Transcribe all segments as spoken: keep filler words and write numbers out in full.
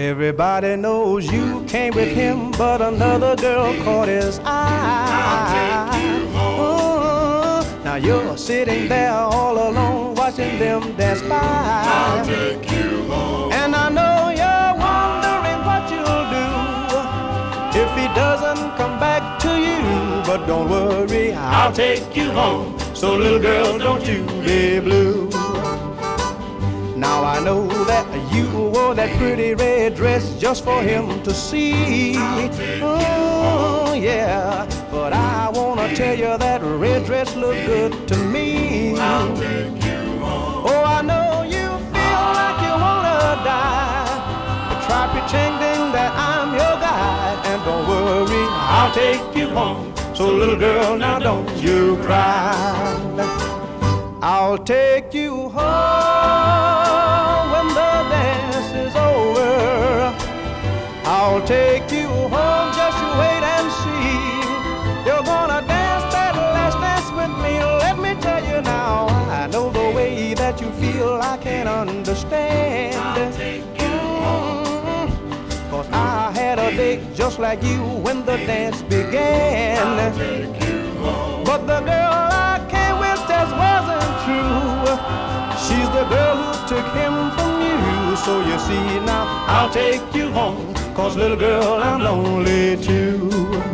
Everybody knows you came with him, but another girl caught his eye. I'll take you home. Oh, now you're sitting there all alone, watching them dance by. I'll take you home. And I know you're wondering what you'll do if he doesn't come back to you. But don't worry, I'll take you home. So little girl, don't you be blue. Now I know that you wore that pretty red dress just for him to see. Oh yeah, but I wanna tell you that red dress looked good to me. I'll take you home. Oh, I know you feel like you wanna die, but try pretending that I'm your guy. And don't worry, I'll take you home. So little girl, now don't you cry. I'll take you home when the dance is over. I'll take you home, just you wait and see. You're gonna dance that last dance with me. Let me tell you now, I know the way that you feel, I can understand. I'll take you home. Cause I had a date just like you when the dance began. I'll take you home. But the girl I came with just wasn't true. She's the girl who took him from you. So you see now, I'll take you home. Cause little girl, I'm lonely too.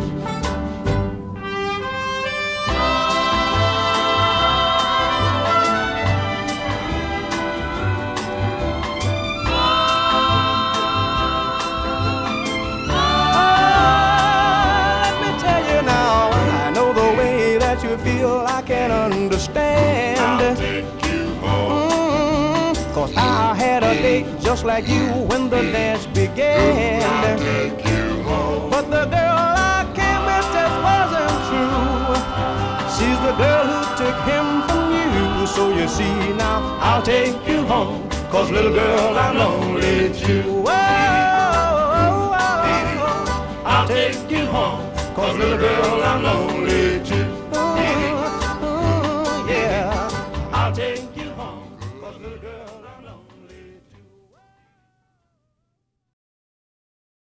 You feel I can understand. I'll take you home. Mm, Cause I had a date just like you when the dance began. I'll take you home. But the girl I came with just wasn't true. She's the girl who took him from you. So you see now, I'll take you home. Cause little girl, I'm lonely too. Oh, oh, oh, oh. I'll take you home. Cause little girl, I'm lonely too.